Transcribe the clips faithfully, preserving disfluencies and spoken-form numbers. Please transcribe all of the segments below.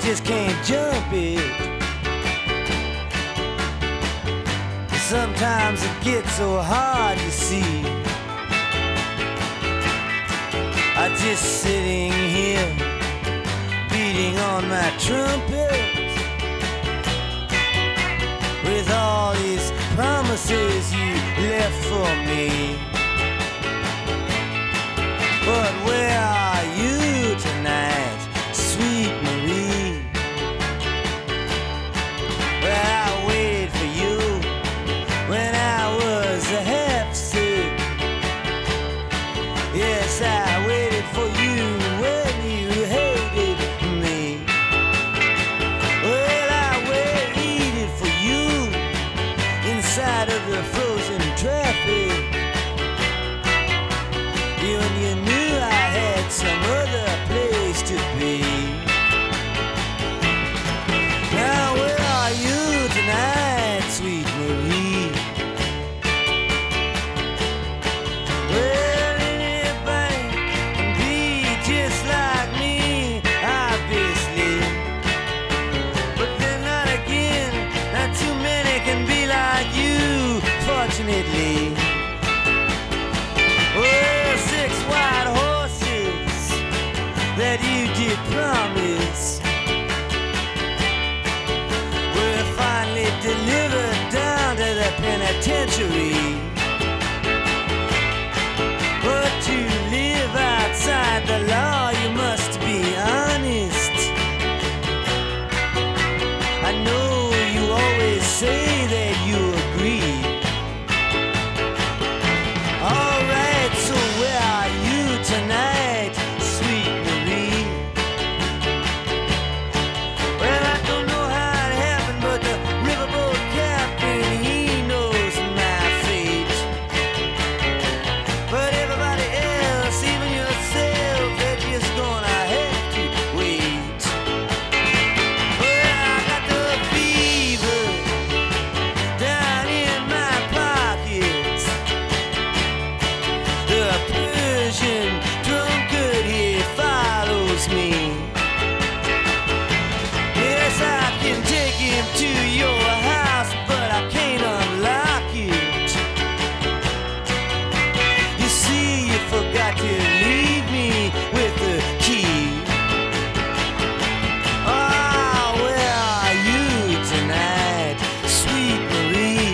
just can't jump it. Sometimes it gets so hard to see. I'm just sitting here beating on my trumpet with all these promises you left for me. But where are you tonight, sweet Marie? Well, I waited for you when I was half sick. Yes, I waited for you when you hated me. Well, I waited for you inside of the frozen traffic. You and you knew I had some other place to be. Now where are you tonight, sweet Marie? Well, anybody can be just like me, obviously. But then not again, not too many can be like you, fortunately. Well, six white horses that you did promise were finally delivered down to the penitentiary. But to live outside the law, you must be honest. I know you always say that you agree. All right, so where are you tonight, sweet Marie? Well, I don't know how it happened, but the riverboat captain, he knows my fate. But everybody else, even yourself, they're just gonna have to wait. Well, I got the fever down in my pockets. The Persian drunkard, he follows me. Yes, I can take him to your house, but I can't unlock it. You see, you forgot to leave me with the key. Oh, where are you tonight, sweet Marie?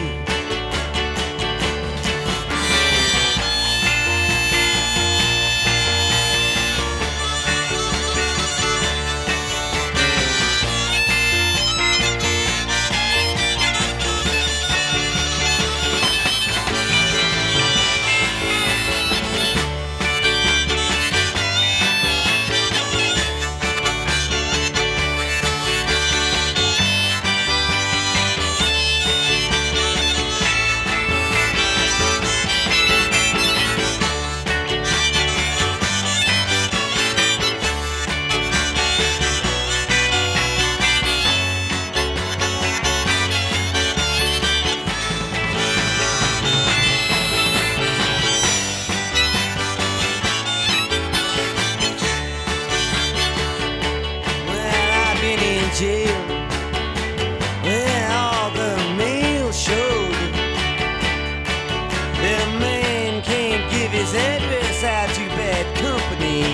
Well, I've been in jail where all the mail showed that a man can't give his address out to bad company.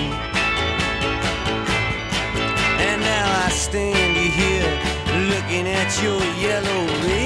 And now I stand here looking at your yellow rig.